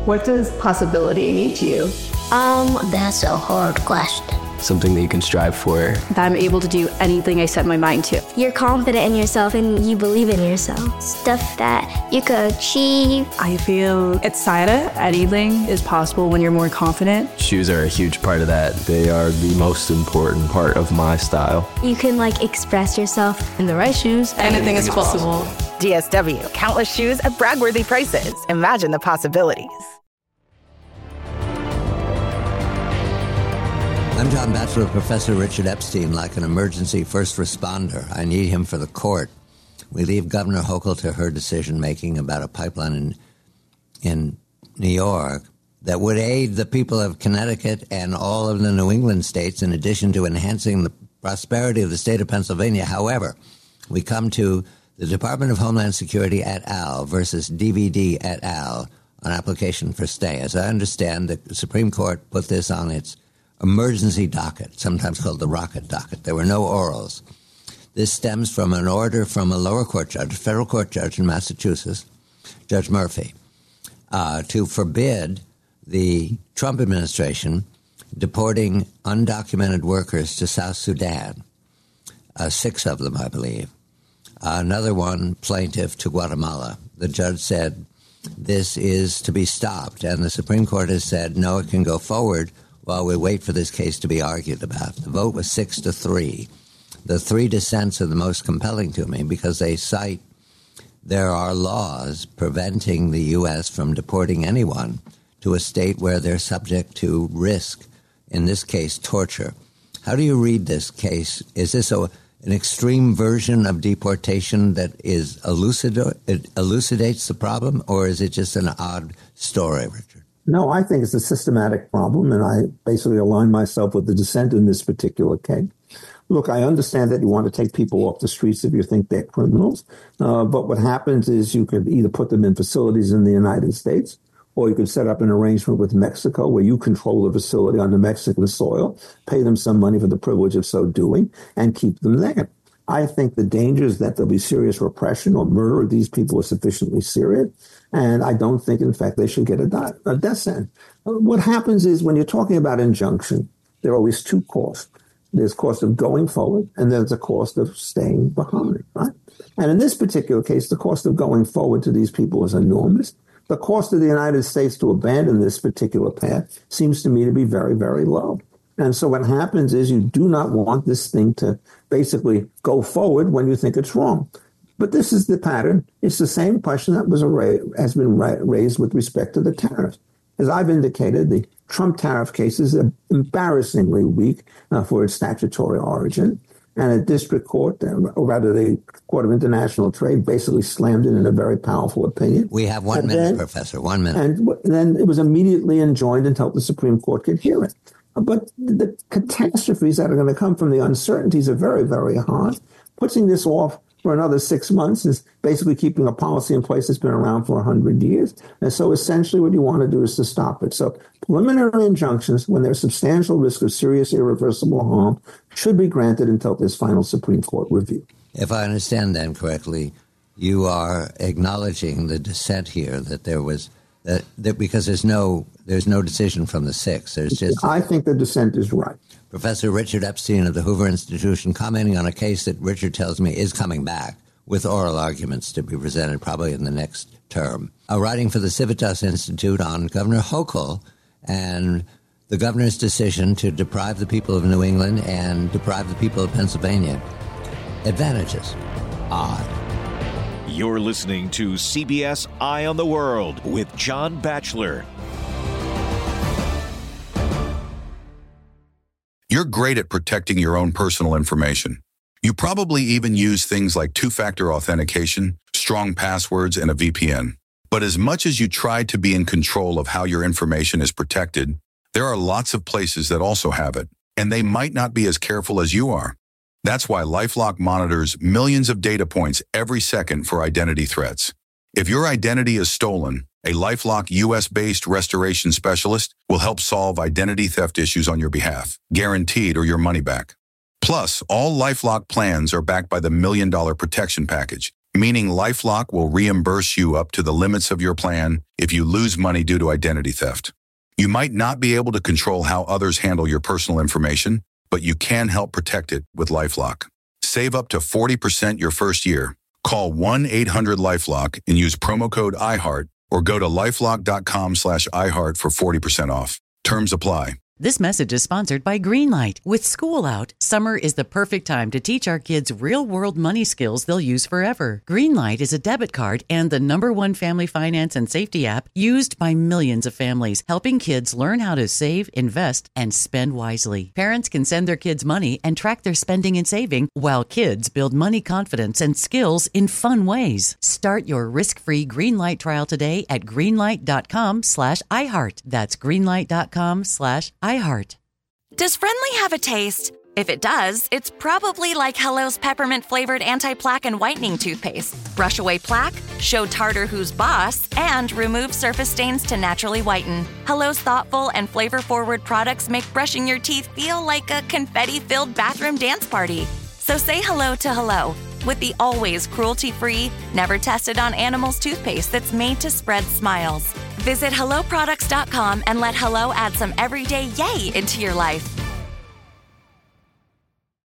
What does possibility mean to you? That's a hard question. Something that you can strive for. That I'm able to do anything I set my mind to. You're confident in yourself and you believe in yourself. Stuff that you could achieve. I feel excited. Anything is possible when you're more confident. Shoes are a huge part of that. They are the most important part of my style. You can express yourself. In the right shoes, anything is possible. DSW, countless shoes at brag-worthy prices. Imagine the possibilities. I'm John Batchelor, Professor Richard Epstein, like an emergency first responder. I need him for the court. We leave Governor Hochul to her decision-making about a pipeline in New York that would aid the people of Connecticut and all of the New England states, in addition to enhancing the prosperity of the state of Pennsylvania. However, we come to the Department of Homeland Security et al. Versus DVD et al. On application for stay. As I understand, the Supreme Court put this on its emergency docket, sometimes called the rocket docket. There were no orals. This stems from an order from a lower court judge, federal court judge in Massachusetts, Judge Murphy, to forbid the Trump administration deporting undocumented workers to South Sudan, 6 of them, I believe. Another one, plaintiff, to Guatemala. The judge said this is to be stopped, and the Supreme Court has said, no, it can go forward while we wait for this case to be argued about. The vote was 6-3. The 3 dissents are the most compelling to me because they cite there are laws preventing the U.S. from deporting anyone to a state where they're subject to risk, in this case, torture. How do you read this case? Is this an extreme version of deportation that is elucidates the problem, or is it just an odd story, Richard? No, I think it's a systematic problem, and I basically align myself with the dissent in this particular case. Look, I understand that you want to take people off the streets if you think they're criminals, but what happens is you could either put them in facilities in the United States, or you could set up an arrangement with Mexico where you control the facility on the Mexican soil, pay them some money for the privilege of so doing, and keep them there. I think the danger is that there'll be serious repression or murder of these people are sufficiently serious. And I don't think, in fact, they should get a death sentence. What happens is when you're talking about injunction, there are always 2 costs. There's cost of going forward, and there's a cost of staying behind, right? And in this particular case, the cost of going forward to these people is enormous. The cost of the United States to abandon this particular path seems to me to be very, very low. And so what happens is you do not want this thing to basically go forward when you think it's wrong. But this is the pattern. It's the same question that has been raised with respect to the tariffs. As I've indicated, the Trump tariff case is embarrassingly weak for its statutory origin. And a district court, or rather the Court of International Trade, basically slammed it in a very powerful opinion. We have 1 minute, Professor, 1 minute. And then it was immediately enjoined until the Supreme Court could hear it. But the catastrophes that are going to come from the uncertainties are very, very high. Putting this off for another 6 months is basically keeping a policy in place that's been around for 100 years. And so essentially what you want to do is to stop it. So preliminary injunctions, when there's substantial risk of serious irreversible harm, should be granted until this final Supreme Court review. If I understand then correctly, you are acknowledging the dissent here that there was that because there's no decision from the 6. There's just. I think the dissent is right. Professor Richard Epstein of the Hoover Institution commenting on a case that Richard tells me is coming back with oral arguments to be presented probably in the next term. Writing for the Civitas Institute on Governor Hochul and the governor's decision to deprive the people of New England and deprive the people of Pennsylvania. Advantages. Odd. You're listening to CBS Eye on the World with John Batchelor. You're great at protecting your own personal information. You probably even use things like 2-factor authentication, strong passwords, and a VPN. But as much as you try to be in control of how your information is protected, there are lots of places that also have it, and they might not be as careful as you are. That's why LifeLock monitors millions of data points every second for identity threats. If your identity is stolen, a LifeLock U.S.-based restoration specialist will help solve identity theft issues on your behalf, guaranteed or your money back. Plus, all LifeLock plans are backed by the $1 Million Protection Package, meaning LifeLock will reimburse you up to the limits of your plan if you lose money due to identity theft. You might not be able to control how others handle your personal information, but you can help protect it with LifeLock. Save up to 40% your first year. Call 1-800-LifeLock and use promo code iHeart or go to lifelock.com/iHeart for 40% off. Terms apply. This message is sponsored by Greenlight. With school out, summer is the perfect time to teach our kids real-world money skills they'll use forever. Greenlight is a debit card and the #1 family finance and safety app used by millions of families, helping kids learn how to save, invest, and spend wisely. Parents can send their kids money and track their spending and saving, while kids build money confidence and skills in fun ways. Start your risk-free Greenlight trial today at greenlight.com/iHeart. That's greenlight.com/iHeart. Does Friendly have a taste? If it does, it's probably like Hello's peppermint-flavored anti-plaque and whitening toothpaste. Brush away plaque, show tartar who's boss, and remove surface stains to naturally whiten. Hello's thoughtful and flavor-forward products make brushing your teeth feel like a confetti-filled bathroom dance party. So say hello to Hello with the always cruelty-free, never-tested-on-animals toothpaste that's made to spread smiles. Visit HelloProducts.com and let Hello add some everyday yay into your life.